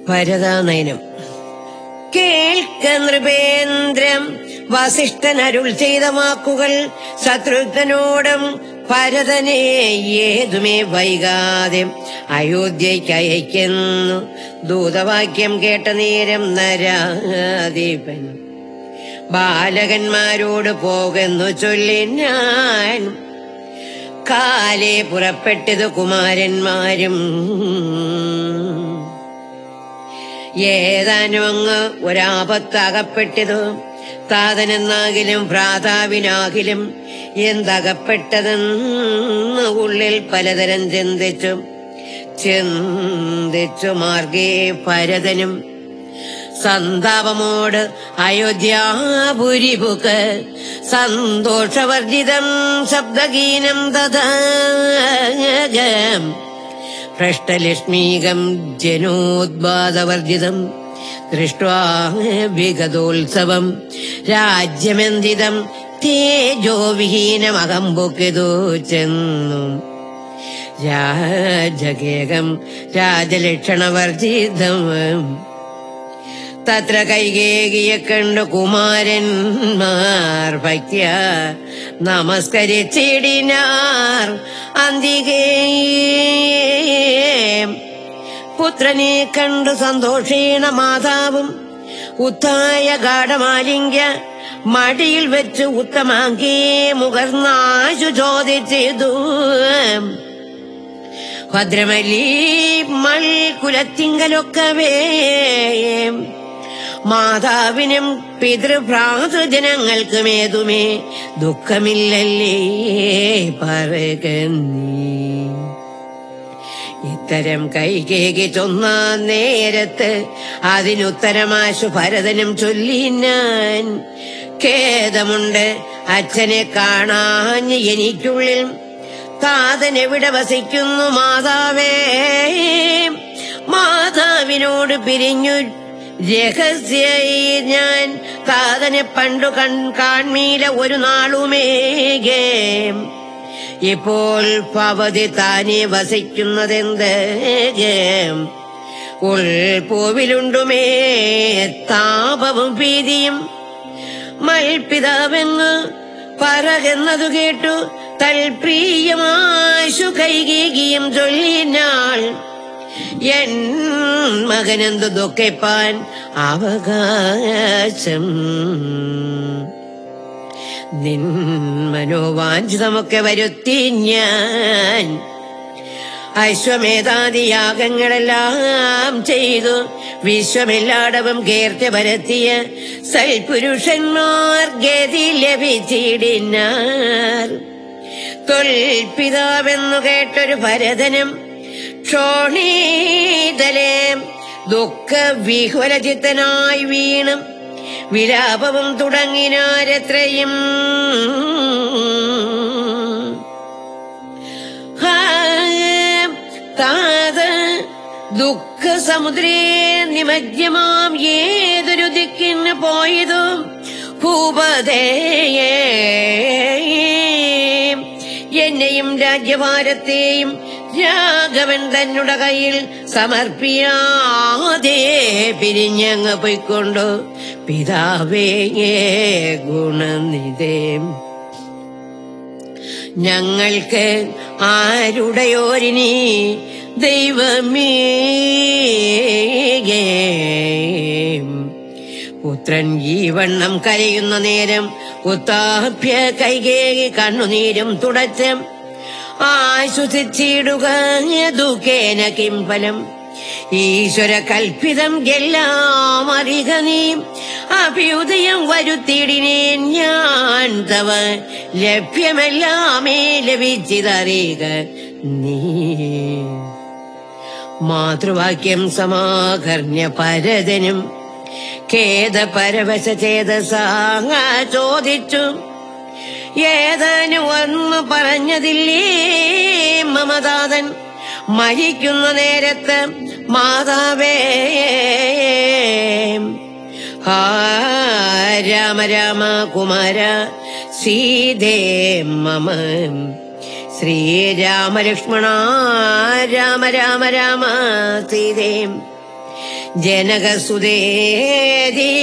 ഭരതാനയനം. കേൾക്ക നൃപേന്ദ്രം വസിഷ്ഠൻ അരുൾ ചെയ്ത വാക്കുകൾ ശത്രുഘ്നനോടും ഭരതനെ ഏതുമേ വൈകാതെ അയോധ്യയ്ക്ക് അയക്കുന്നു. ദൂതവാക്യം കേട്ട നേരം നരാധിപൻ ബാലകന്മാരോട് പോകുന്നു ചൊല്ലി ഞാൻ. കാലേ പുറപ്പെട്ടത് കുമാരന്മാരും ഏതാനും അങ്ങ് ഒരാപത്തകപ്പെട്ടതു. താതനെന്നാകിലും ഭ്രാതാവിനാകിലും എന്തകപ്പെട്ടതെന്ന് ഉള്ളിൽ പലതരം ചിന്തിച്ചു മാർഗേ ഭരതനും സന്താപമോട് അയോധ്യാപുരിപുക്ക് സന്തോഷവർജിതം ശബ്ദഗീനം തഥാ ഭ്രഷ്ടലക്ഷ്മീകം ജനോദ്ബാധവർജിതം ദൃഷ്ട്വാ വിഗതോത്സവം രാജ്യമെന്തിതം തേജോ വിഹീനമകമ്പുക്കിതു ചെന്നു. രാജകേകം രാജലക്ഷണവർജിതം തത്ര കൈകേകിയെ കണ്ടു കുമാരന്മാർ ഭക്ത്യ നമസ്കരിച്ചിടിനാർ. അന്തികേ പുത്രനെ കണ്ടു സന്തോഷേണ മാതാവും ഉത്തായ ഗാഠമാലിംഗ്യ മടിയിൽ വെച്ച് ഉത്തമാങ്കേ മുഖർന്നാശു ചോദിച്ചിതു. ഭദ്രമല്ലി മൾ കുലത്തിങ്കലൊക്കവേ മാതാവിനും പിതൃഭ്രാതൃജനങ്ങൾക്കുമേതുമേ ദുഃഖമില്ലല്ലേ പറയുക നീ. ഇത്തരം കൈകേകി ചൊന്ന നേരത്ത് അതിനുത്തരമാശു ഭരതനും ചൊല്ലി ഞാൻ. ഖേദമുണ്ട് അച്ഛനെ കാണാഞ്ഞ് എനിക്കുള്ളിൽ. താതനെവിടെ വസിക്കുന്നു മാതാവേ? മാതാവിനോട് പിരിഞ്ഞു രഹസ്യായി ഞാൻ താതനെ പണ്ടു കാൺമീല ഒരു നാളുമേകേ. ഇപ്പോൾ ഭവതി താനെ വസിക്കുന്നതെന്ത്? ഉൾപൂവിലുണ്ടുമേ താപവും ഭീതിയും. മൽപിതാവെന്ന് പറകുന്നതു കേട്ടു തൽപ്രിയമാശു കൈകേകിയും ചൊല്ലിനാൾ. എൻ മകനെന്തു ദുഃഖിപ്പാൻ അവകാശം? നിൻ മനോവാഞ്ചിതമൊക്കെ വരുത്തി ഞാൻ. അശ്വമേധാദിയാഗങ്ങളെല്ലാം ചെയ്തു വിശ്വമെല്ലാടവും കീർത്തി പരത്തിയ സൽപുരുഷന്മാർ ഗതി ലഭിച്ചിടിനാർ. തൊൽപിതാവെന്നു കേട്ടൊരു ഭരതനും ക്ഷോണീതലേ ദുഃഖ വിഹ്വലചിത്തനായി വീണും വിലാപവും തുടങ്ങിനാരെത്രയും. താത ദുഃഖ സമുദ്രേ നിമജ്ജമാം ഏതൊരു ദിക്കിന് പോയതു ഭൂപതേയേ. എന്നെയും രാജ്യഭാരത്തെയും രാഘവൻ തന്നുടെ കയ്യിൽ സമർപ്പിയാതെ പിരിഞ്ഞങ്ങ് പോയിക്കൊണ്ടു. പിതാവേ ഗുണനിധേ, ഞങ്ങൾക്ക് ആരുടെയോരിനി ദൈവമേ. പുത്രൻ ഈ വണ്ണം കരയുന്ന നേരം ഉത്താപ്യ കൈകേകി കണ്ണുനീരും തുടച്ച് ആശ്വസിച്ചിടുക ദുഃഖേന കിം ഫലം. ഈശ്വര കൽപ്പിതം എല്ലാം അറിക നീ. അഭ്യുദയം വരുത്തിയിടിനേൻ ഞാൻ തവ ലഭ്യമെല്ലാമേ ലഭിച്ചതറിയുക നീ. മാതൃവാക്യം സമാകർണ്യ ഭരതനും ഖേദപരവശ ചേതസാ ചോദിച്ചു. ഏതാനും ഒന്ന് പറഞ്ഞതില്ലേ മമതാതൻ മരിക്കുന്ന നേരത്ത് മാതാവേ. രാമ രാമ കുമാര സീതേ മമ. ശ്രീരാമ ലക്ഷ്മണ രാമ രാമ രാമ സീതേ. ജനകസുതേതി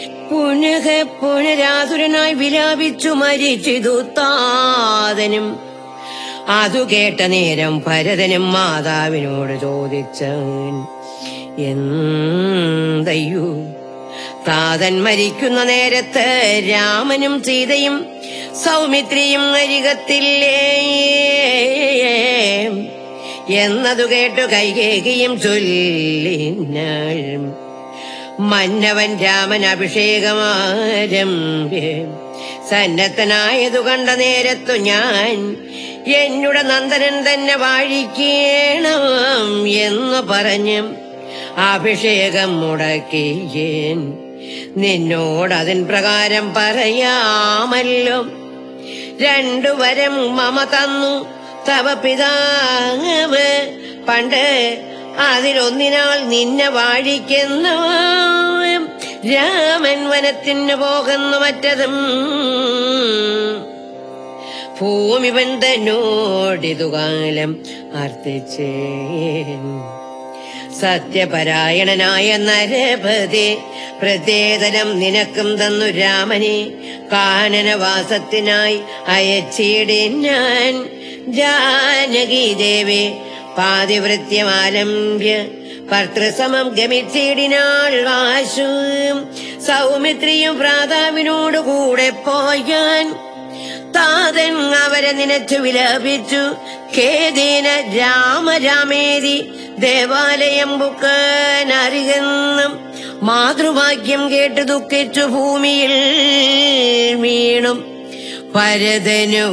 പുനരാതുരനായി വിലാപിച്ചു മരിച്ചിതു താതനും. അതു കേട്ട നേരം ഭരതനും മാതാവിനോട് ചോദിച്ചാൻ, എന്തയ്യോ താതൻ മരിക്കുന്ന നേരത്ത് രാമനും സീതയും സൗമിത്രിയും അരികത്തില്ലേ എന്നതു കേട്ടു കൈകേകിയും ചൊല്ലിനാൾ. മന്നവൻ രാമൻ അഭിഷേകമാരംഭ്യ സന്നദ്ധനായതു കണ്ട നേരത്തു ഞാൻ എന്നുടെ നന്ദനൻ തന്നെ വാഴിക്കണം എന്ന് പറഞ്ഞ് അഭിഷേകം മുടക്കിയേൻ. നിന്നോടതിൻ പ്രകാരം പറയാമല്ലോ. 2 വരം മമ തന്നു തവ പിതാവ് പണ്ട്. അതിലൊന്നിനാൽ നിന്നെ വാഴിക്കുന്ന രാമൻ വനത്തിന് പോകുന്നു, മറ്റതും ഭൂമിവൻ തന്നോടിതുകാലം അർത്ഥിച്ചേൻ. സത്യപരായണനായ നരപതി പ്രത്യേതരം നിനക്കും തന്നു രാമനെ കാനനവാസത്തിനായി അയച്ചിടിൻ ഞാൻ. ജാനകി ദേവി പാതിവൃത്യമാലംബ്യ ഭർത്തൃസമം ഗമിച്ചിടിനാൾ ആശു. സൗമിത്രിയും ഭ്രാതാവിനോട് കൂടെ പോയാൻ. താതൻ അവരെ നിനച്ചു വിലപിച്ചു. ഖേദേന രാമരാമേതി ദേവാലയം ബുക്കാനറിയെന്നും മാതൃവാക്യം കേട്ട് ദുഃഖിച്ചു ഭൂമിയിൽ വീണും. ഭരതനു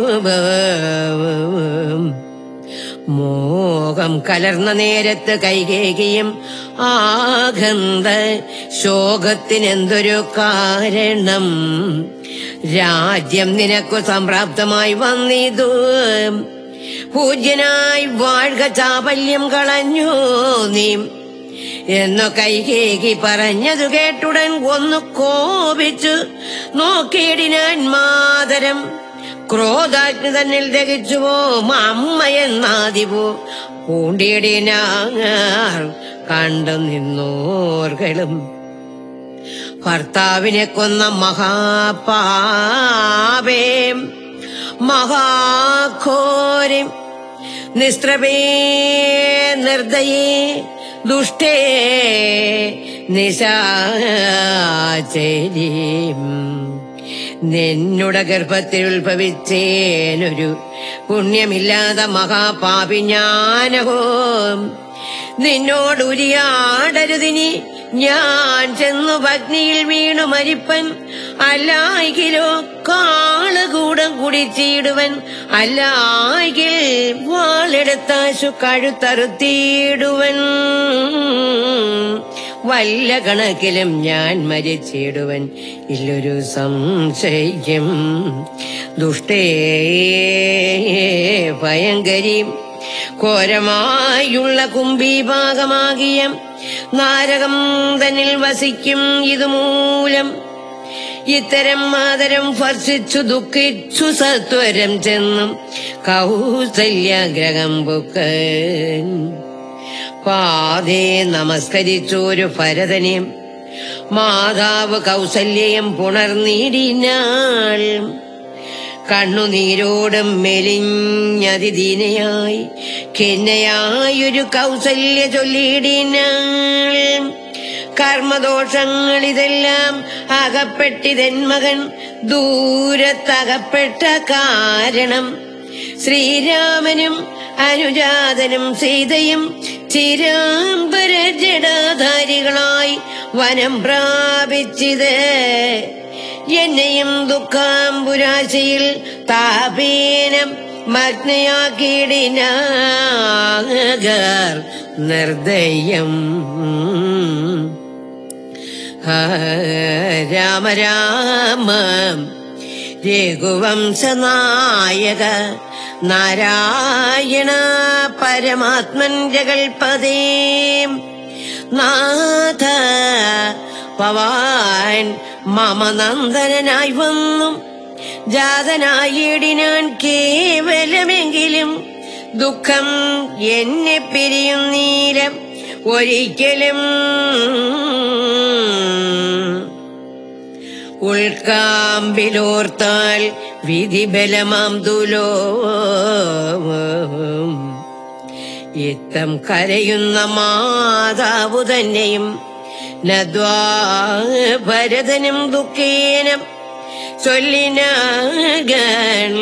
മോഹം കലർന്ന നേരത്ത് കൈകേകിയും ആഗന്ധ ശോകത്തിനെന്തൊരു കാരണം. രാജ്യം നിനക്കു സംപ്രാപ്തമായി വന്നിതു. പൂജ്യനായി വാഴ്ക ചാപല്യം കളഞ്ഞു നീ എന്നു കൈകേകി പറഞ്ഞതു കേട്ടുടൻ ഒന്ന് കോപിച്ചു നോക്കിയിടിനാൻ മാതരം. ക്രോധാഗ്നി തന്നിൽ ദഹിച്ചുവോ അമ്മയെന്നാദിവോ പൂണ്ടിയിടിനാർ കണ്ടു നിന്നോർകളും. ഭർത്താവിനെ കൊന്ന മഹാപാപേ മഹാഘോരം നിസ്ത്രപേ നിർദയേ ദുഷ്ടേ നിശാചരീം. നിന്നുടെ ഗർഭത്തിൽ ഉത്ഭവിച്ചേനൊരു പുണ്യമില്ലാതെ മഹാപാപി ഞാനഹോ. നിന്നോടുരിയാടരുതിനി ഞാൻ ചെന്നു ഭഗ്നിയിൽ വീണു മരിപ്പൻ. അല്ലായികിലോ കാളുകൂടം കുടിച്ചിടുവൻ. അല്ലായികിൽ വാളെടുത്താശു കഴുത്തറുത്തിയിടുവൻ. വല്ല കണക്കിലും ഞാൻ മരിച്ചിടുവൻ, ഇല്ലൊരു സംശയം. ദുഷ്ടേ ഭയങ്കരി ഘോരമായുള്ള കുംഭീഭാഗമാകിയ നാരകം തന്നിൽ വസിക്കും ഇതുമൂലം. ഇത്തരം മാതരം ഭർഷിച്ചു ദുഃഖിച്ചു സത്വരം ചെന്നും കൗസല്യാഗ്രഹം ബുക്കൻ. പാതേ നമസ്കരിച്ചോരു ഭരതനെ മാതാവ് കൗസല്യം പുണർന്നിടിനാൾ. കണ്ണുനീരോടും മെലിഞ്ഞതിദീനയായി ഖിന്നയായൊരു കൗസല്യ ചൊല്ലിയിടിനാൾ. കർമ്മദോഷങ്ങളിതെല്ലാം അകപ്പെട്ടിതൻ മകൻ ദൂരത്തകപ്പെട്ട കാരണം. ശ്രീരാമനും അനുജാതനും സീതയും ചിരാംബര ജടാധാരികളായി വനം പ്രാപിച്ചിത്. എന്നെയും ദുഃഖാംബുരാശയിൽ താപീനം മഗ്നയാക്കിയിടിനാഗർ നിർദ്ദയം. രാമ രാമ രഘുവംശനായക നാരായണ പരമാത്മൻ ജഗൽപദേ. നാഥ പവാൻ മമ നന്ദനായി വന്നു ജാതനായിടിനാൻ കേവലമെങ്കിലും ദുഃഖം എന്നെ പിരിയുന്നീരം. ഒരിക്കലും ഉൾക്കാമ്പിലോർത്താൽ വിധിബലമാം തുലോം ഇത്തം കരയുന്ന മാതാവു തന്നെയും നദ്വാ ഭരതനും ദുഃഖേനം ചൊല്ലിനാകൾ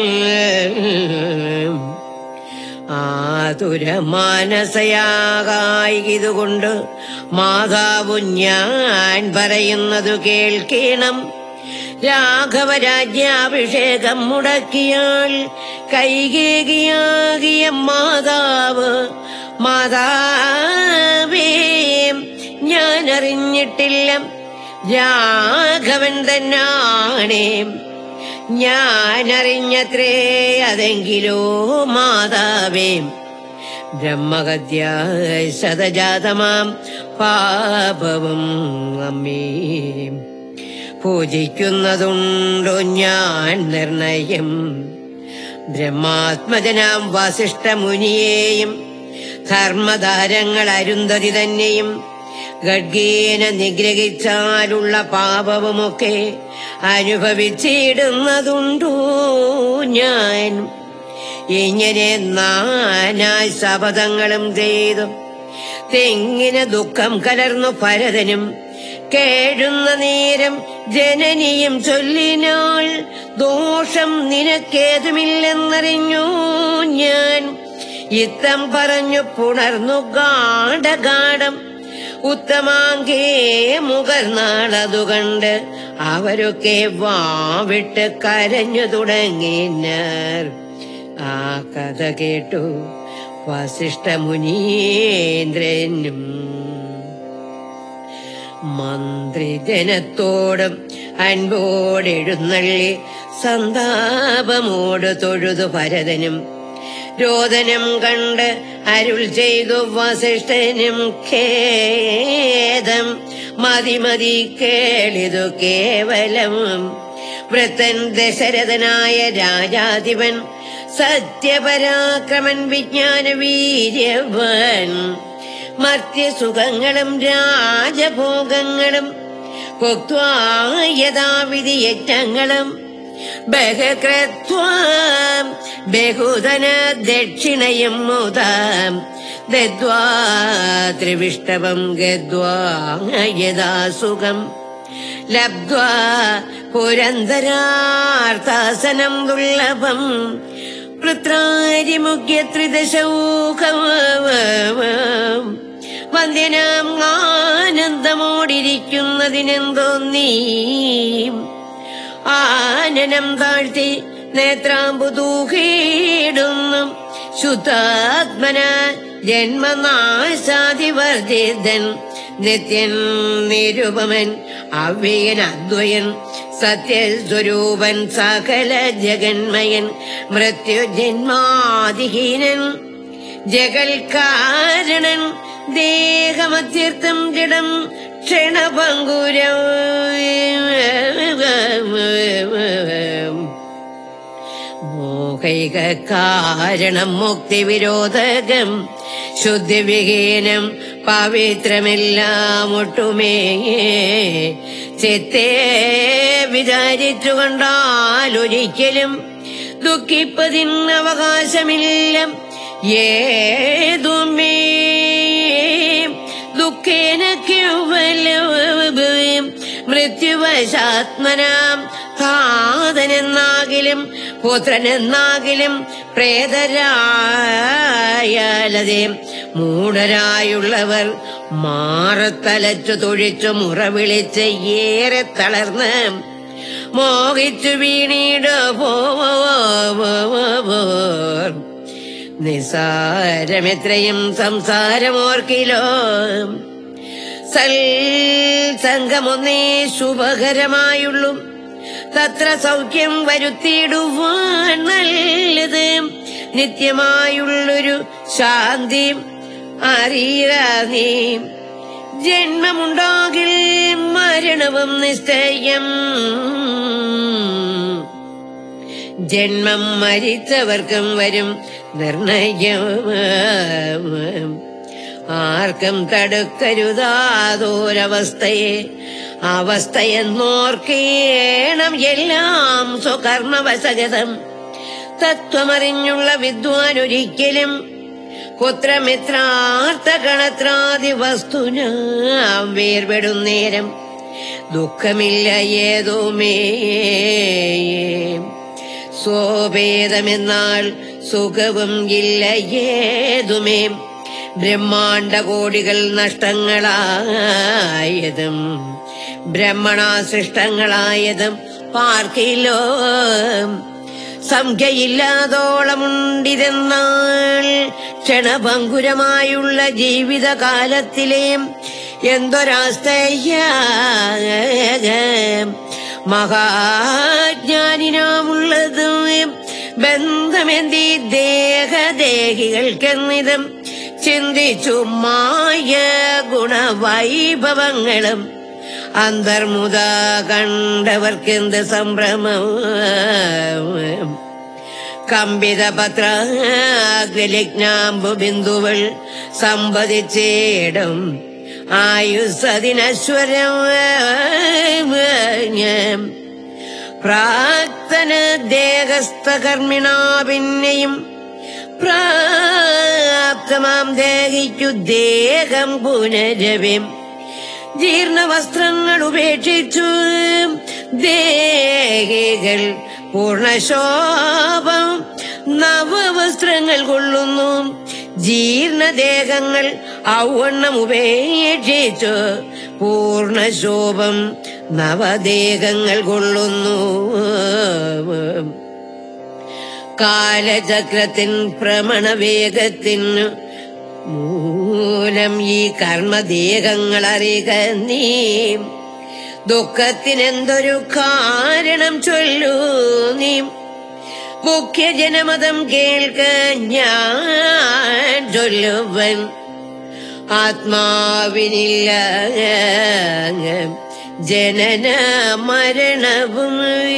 ആതുര മാനസയാകായിതുകൊണ്ട് മാതാവു ഞാൻ പറയുന്നതു കേൾക്കണം. രാഘവരാജ്യാഭിഷേകം മുടക്കിയാൽ കൈകേകിയാകിയ മാതാവേ ഞാൻ അറിഞ്ഞിട്ടില്ല. രാഘവൻ തന്നാണേ ഞാനറിഞ്ഞത്രേ. അതെങ്കിലോ മാതാവേ ബ്രഹ്മഹത്യ ശതജാതമാം പാപവും അമ്മേ പൂജിക്കുന്നതുണ്ടോ ഞാൻ നിർണയം. ബ്രഹ്മാത്മജനാം വസിഷ്ഠമുനിയെയും ധർമ്മധാരങ്ങൾ അരുന്ധതി തന്നെയും ഖഡ്ഗേന നിഗ്രഹിച്ചാലുള്ള പാപവുമൊക്കെ അനുഭവിച്ചിടുന്നതുണ്ടോ ഞാൻ. ഇങ്ങനെ നാനാ ശപഥങ്ങളും ചെയ്തു തെങ്ങിന് ദുഃഖം കലർന്നു ഭരതനും കേഴുന്ന നേരം ജനനിയും ചൊല്ലിനാൾ ദോഷം നിനക്കേതുമില്ലെന്നറിഞ്ഞു ഞാൻ. ഇത്തം പറഞ്ഞു പുണർന്നു ഗാഠഗാഠം ഉത്തമാങ്കേ മുകർന്നാളതു കണ്ട് അവരൊക്കെ വാവിട്ട് കരഞ്ഞു തുടങ്ങിനാർ. ആ കഥ കേട്ടു വസിഷ്ഠമുനീന്ദ്രനും മന്ത്രിജനത്തോടും അൻപോടെഴുന്നള്ളി സന്താപമോട് തൊഴുതു ഭരതനും രോദനം കണ്ട് അരുൾ ചെയ്തു വസിഷ്ഠനും ഖേദം മതി കേളിതു കേവലം. വൃത്തൻ ദശരഥനായ രാജാധിപൻ സത്യപരാക്രമൻ വിജ്ഞാനവീര്യവൻ മർത്യസുഖങ്ങളും രാജഭോഗങ്ങളും ഭോക്ത്വാ യഥാവിധി യജ്ഞങ്ങളും ബഹുകൃത്വാം ബഹുധന ദക്ഷിണയും മുതാം ദദ്വാ ത്രിവിഷ്ടവം ഗദ്വാ യഥാസുഖം ലബ്ധ്വാ പുരന്തരാർത്ഥാസനം ദുർലഭം പൃത്രാരിമുഖ്യ ത്രിദശൗഖം വന്ദ്യനാം ആനന്ദമോടിരിക്കുന്നതിനെന്തോന്നീ ആനനം താഴ്ത്തി നേത്രാമ്പുതൂഹിടുന്നു ശുദ്ധാത്മന ജന്മനാശാദിവർജിതൻ നിത്യൻ നിരുപമൻ അവ്യയൻ അദ്വയൻ സത്യസ്വരൂപൻ സകല ജഗന്മയൻ മൃത്യുജന്മാദിഹീനൻ ജഗൽകാരണൻ ദേഹമത്യർത്ഥം ജഡം ക്ഷണഭംഗുരം മോഹൈക കാരണം മുക്തിവിരോധകം ശുദ്ധിവിഹീനം പവിത്രമെല്ലാം ഒട്ടുമേ ചിത്തേ വിചാരിച്ചു കണ്ടാലൊരിക്കലും ദുഃഖിപ്പതിന് അവകാശമില്ല. ഏതുമേ ദുഃഖേന കേവലം മൃത്യുവശാത്മനാം ധാതനെന്നാകിലും പുത്രനെന്നാകിലും പ്രേതരായാലതേ മൂഢരായുള്ളവർ മാറത്തലച്ചു തൊഴിച്ചു മുറവിളിച്ച് ഏറെ തളർന്ന് മോഹിച്ചു വീണീട് പോവോർ നിസാരമെത്രയും സംസാരമോർക്കിലോ സൽസംഗമൊന്നേ ശുഭകരമായുള്ളൂ തത്ര സൗഖ്യം വരുത്തിയിടുവാൻ നല്ലത് നിത്യമായുള്ളൊരു ശാന്തി അറിയുക നീ. ജന്മമുണ്ടാകിൽ മരണവും നിശ്ചയം ജന്മം മരിച്ചവർക്കും വരും നിർണയം ആർക്കും തടുക്കരുതാതൊരവസ്ഥയെ അവസ്ഥയെന്നോർക്കേണം എല്ലാം സ്വകർമ്മവശഗതം. തത്വമറിഞ്ഞുള്ള വിദ്വാനൊരിക്കലും പുത്രമിത്രാർത്ഥഗണത്രാദി വസ്തുന വേർപെടുന്നേരം ദുഃഖമില്ല ഏതുമേ. സ്വഭേദമെന്നാൽ സുഖവും ഇല്ല ഏതുമേ. ബ്രഹ്മാണ്ട കോടികൾ നഷ്ടങ്ങളായതും ബ്രഹ്മണാസൃഷ്ടങ്ങളായതും പാർക്കിലോ. സംഖ്യയില്ലാതോളമുണ്ടിരുന്നാൽ ക്ഷണഭങ്കുരമായുള്ള ജീവിതകാലത്തിലെ എന്തൊരാസ്ഥയ മഹാജ്ഞാനിനാമുള്ളത്. ബന്ധമെന്തി ദേഹദേഹികൾക്കെന്നിതും ചിന്തിച്ചു മായ ഗുണവൈഭവങ്ങളും അന്തർമുത കണ്ടവർക്കെന്ത് സംഭ്രമം. കമ്പിത പത്രാഗ്നിലിഗ്നാംബു ബിന്ദുവൾ സംവദിച്ചേടും ആയുസ്സതിനശ്വരം. പ്രാക്തന ദേഹസ്ഥകർമ്മിണാ പിന്നെയും പ്രാപ്തമാം ദേഹിക്കു ദേഹം പുനരവ്യം. ജീർണവസ്ത്രങ്ങൾ ഉപേക്ഷിച്ചു ദേഹികൾ പൂർണ്ണശോഭം നവവസ്ത്രങ്ങൾ കൊള്ളുന്നു. ജീർണദേഹങ്ങൾ ഔവണ്ണം ഉപേക്ഷിച്ചു പൂർണ്ണശോഭം നവദേഹങ്ങൾ കൊള്ളുന്നു. കാലചക്രത്തിൻ ഭ്രമണവേഗത്തിന് മൂലം ഈ കർമ്മദേഹങ്ങൾ അറിയുക നീ. ദുഃഖത്തിനെന്തൊരു കാരണം ചൊല്ലൂ നീ. മുഖ്യജനമതം കേൾക്ക ഞാൻ ചൊല്ലുവൻ. ആത്മാവിനില്ല ജനന മരണവും.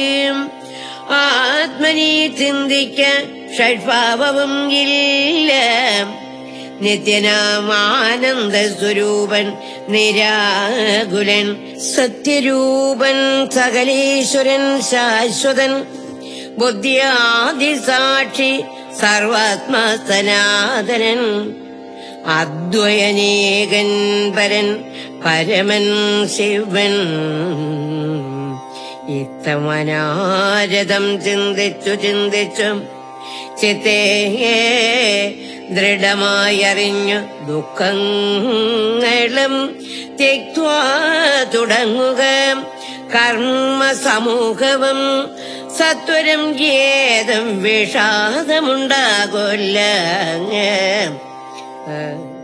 ആത്മനി ചിന്തിക്ക ഷഡ്ഭാവവും ഇല്ല. നിത്യനാം ആനന്ദ സ്വരൂപൻ നിരാകുലൻ സത്യരൂപൻ സകലേശ്വരൻ ശാശ്വതൻ ബുദ്ധിയാദിസാക്ഷി സർവാത്മാ സനാതനൻ അദ്വയനേകൻ പരൻ പരമൻ ശിവൻ. ഇത്തമനാരദം ചിന്തിച്ചു ചിത്തേ ദൃഢമായറിഞ്ഞു ദുഃഖങ്ങളും ത്യക്ത്വാ തുടങ്ങുക കർമ്മ സമൂഹവും. സത്വരം ഏതും വിഷാദമുണ്ടാകൊല്ല.